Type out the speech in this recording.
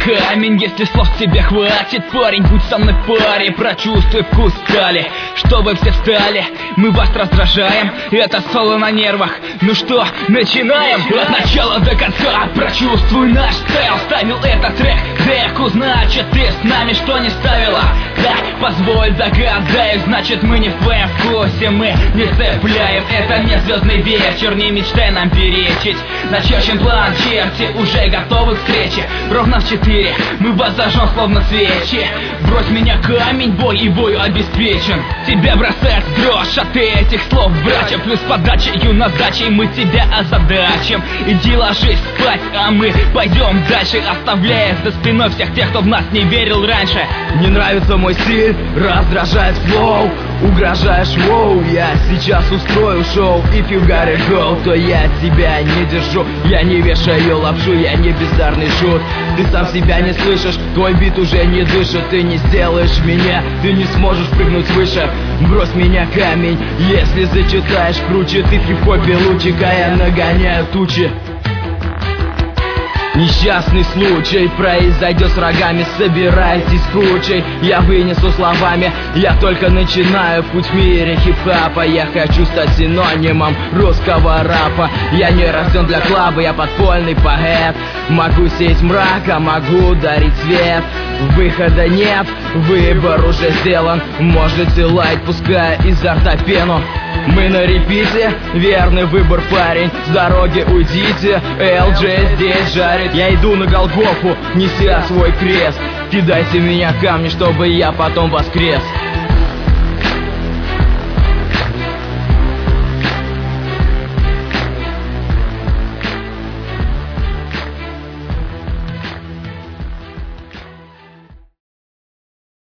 камень, если слов тебе хватит. Парень, будь со мной в паре, прочувствуй вкус стали. Чтобы все встали, мы вас раздражаем. Это соло на нервах, ну что, начинаем? От начала до конца прочувствуй наш стайл. Ставил этот трек, деку, значит ты с нами что не ставила? Да, позволь догадаюсь, значит мы не в твоем вкусе. Мы не цепляем, это не звездный вечер. Не мечтай нам перечить, начерчен план, черти уже готовы к встрече. Ровно в 4 мы вас зажжем словно свечи. Брось меня камень, бой и бою обеспечен. Тебя бросает в дрожь от этих слов, братья. Плюс подачей на сдачей мы тебя озадачим. Иди ложись спать, а мы пойдем дальше, оставляя за спиной всех тех, кто в нас не верил раньше. Не нравится мой стиль, раздражает флоу. Угрожаешь, воу, я сейчас устрою шоу. If you gotta go, то я тебя не держу. Я не вешаю лапшу, я не бездарный шут. Ты сам себя не слышишь, твой бит уже не дышит. Ты не сделаешь меня, ты не сможешь прыгнуть выше. Брось меня камень, если зачитаешь круче. Ты в хип-хопе лучик, а я нагоняю тучи. Несчастный случай произойдет с врагами, собирайтесь кучей. Я вынесу словами, я только начинаю путь в мире хип-хопа. Я хочу стать синонимом русского рэпа. Я не рожден для клаба, я подпольный поэт. Могу сеять мрак, а могу дарить свет. Выхода нет, выбор уже сделан. Можете лайк, пуская изо рта пену. Мы на репите, верный выбор, парень. С дороги уйдите, LJ здесь жарит. Я иду на Голгофу, неся свой крест. Кидайте меня камни, чтобы я потом воскрес.